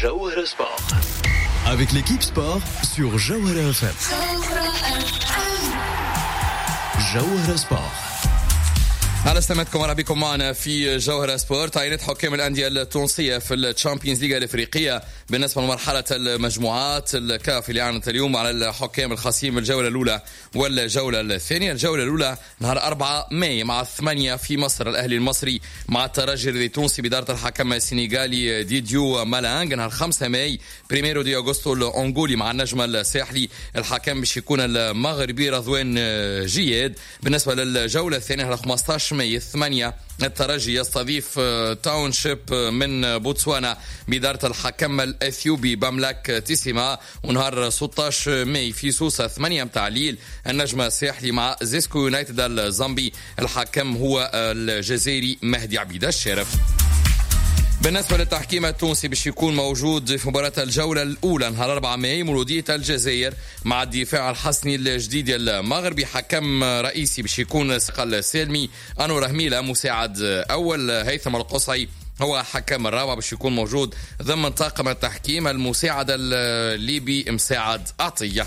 Jawhara Sport. Avec l'équipe sport sur Jawhara FM. Jawhara Sport. على سلامتكم ورحبا بكم معنا في جوهرة سبورت. عينة حكام الأندية التونسية في الشامبيونز ليغا الإفريقية بالنسبة لمرحلة المجموعات. الكاف اللي أعلنت اليوم على الحكام الخاصين بالجولة الأولى والجولة الثانية. الجولة الأولى نهار 4 ماي مع 8 في مصر، الأهلي المصري مع الترجي التونسي بإدارة الحكم السنغالي ديديو مالانغ. نهار 5 ماي بريميرو دي أغسطو الأنغولي مع النجم الساحلي، الحكم باش يكون المغربي رضوان جياد. بالنسبة للجولة الثانية نهار 15 ماي 8 الترجي يستضيف تاونشيب من بوتسوانا بإدارة الحكم الأثيوبي باملاك تيسيما. ونهار 16 ماي في سوسة 8 متاع الليل النجم الساحلي مع زيسكو يونايتد الزامبي، الحكم هو الجزائري مهدي عبيد الشارف. بالنسبة للتحكيم التونسي باش يكون موجود في مباراة الجولة الأولى نهار 4 ماي مولودية الجزائر مع الدفاع الحسني الجديد المغربي. حكم رئيسي باش يكون سقل سالمي، أنور رهميلة مساعد أول، هيثم القصعي هو حكم الرابع باش يكون موجود ضمن طاقم التحكيم. المساعد الليبي مساعد عطية.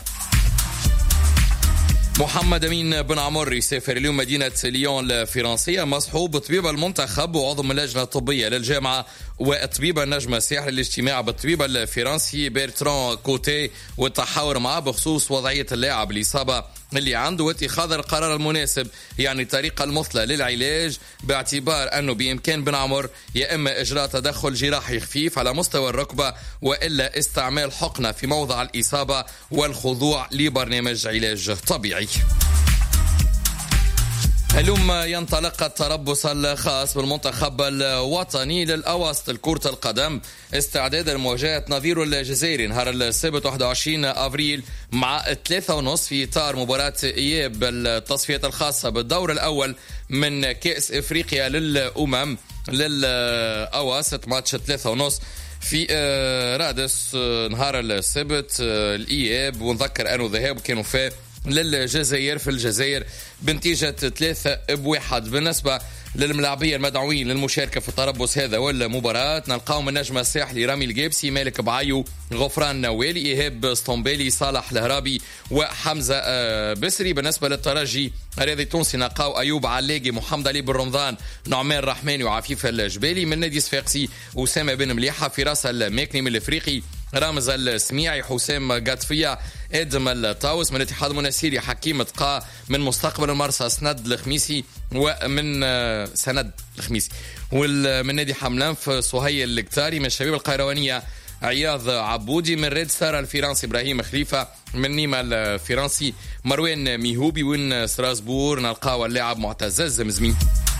محمد أمين بن عمر يسافر اليوم مدينة ليون الفرنسية مصحوب بطبيب المنتخب وعضو من اللجنة الطبية للجامعة وطبيب النجم الساحلي للاجتماع بالطبيب الفرنسي بيرتران كوتي والتحاور معه بخصوص وضعية اللاعب، الإصابة اللي عنده واتخاذ القرار المناسب، يعني الطريقة المثلى للعلاج، باعتبار أنه بإمكان بن عمر يا إما إجراء تدخل جراحي خفيف على مستوى الركبة وإلا استعمال حقنة في موضع الإصابة والخضوع لبرنامج علاج طبيعي. اليوم ينطلق التربص الخاص بالمنتخب الوطني للأوسط لكرة القدم استعدادا لمواجهة نظيره الجزائري نهار السبت 21 أفريل مع 3:30 في إطار مباراة إياب التصفيات الخاصة بالدور الأول من كأس إفريقيا للأمم للأواسط. ماتش 3:30 في رادس نهار السبت الإياب، ونذكر أنه ذهاب كانوا فيه للجزائر في الجزائر بنتيجة 3-1. بالنسبة للملاعبية المدعوين للمشاركة في التربص هذا والمباراة نلقاهم النجم الساحلي رامي الجيبسي، مالك بعيو، غفران نوالي، إيهاب اسطنبيلي، صالح الهرابي وحمزة بسري. بالنسبة للترجي الرياضي التونسي نلقاو أيوب علاقي، محمد علي بن رمضان، نعمان الرحماني وعفيف الجبالي. من نادي صفاقسي أسامة بن مليحة، فراس الماكني من الإفريقي، رامز السميعي، حسام قاطفية، ادم الطاوس. من الاتحاد المنسيري حكيم تقا، من مستقبل المرسى سند الخميسي ومن سند الخميسي، ومن نادي حملان في صهيل القتاري. من الشباب القيروانية عياض عبودي. من ريد ستار الفرنسي إبراهيم خليفة. من نيما الفرنسي مروان ميهوبي. وين ستراسبور نلقاو اللاعب معتز الزمزمي.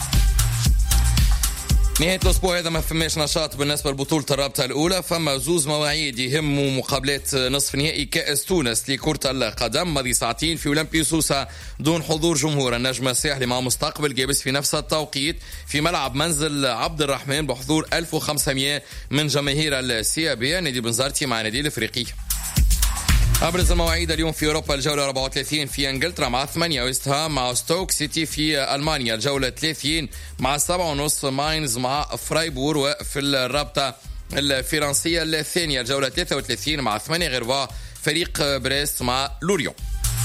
نهاية الأسبوع هذا ما فماش نشاط بالنسبة لبطولة الرابطة الأولى، فما زوز مواعيد يهموا مقابلات نصف نهائي كأس تونس لكرة القدم ماضي ساعتين في أولمبي سوسة دون حضور جمهور. النجم الساحلي مع مستقبل جابس في نفس التوقيت في ملعب منزل عبد الرحمن بحضور 1500 من جماهير السيابية. نادي بنزرتي مع نادي الإفريقي. أبرز المواعيد اليوم في أوروبا: الجولة 34 في إنجلترا مع 8 ويست هام مع ستوك سيتي في ألمانيا. الجولة 30 مع 7:30 ماينز مع فرايبور. وفي الرابطة الفرنسية الثانية الجولة 33 مع 8 غيرفا فريق بريست مع لوريون.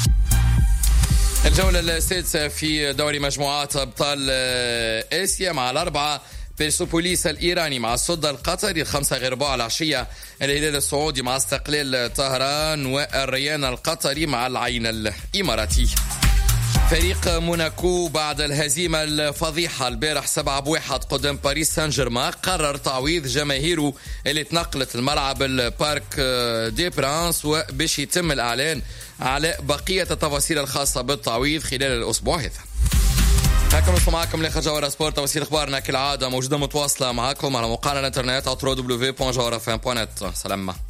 الجولة السادسة في دوري مجموعات أبطال آسيا مع الأربعة بيرسوبوليس الإيراني مع السدة القطري 5 غيرباء العشية، الهلال السعودي مع استقلال طهران، والريان القطري مع العين الإماراتي. فريق موناكو بعد الهزيمة الفضيحة البارح 7-1 قدام باريس سان جيرمان قرر تعويض جماهيره اللي تنقلت الملعب البارك دي برانس، وباش يتم الإعلان على بقية التفاصيل الخاصة بالتعويض خلال الأسبوع هذا. هكذا نصل معكم لآخر جوهرة سبورت. توصيل أخبارنا كالعادة موجودة متواصلة معكم على موقعنا الانترنت www.jawharafm.net. سلام.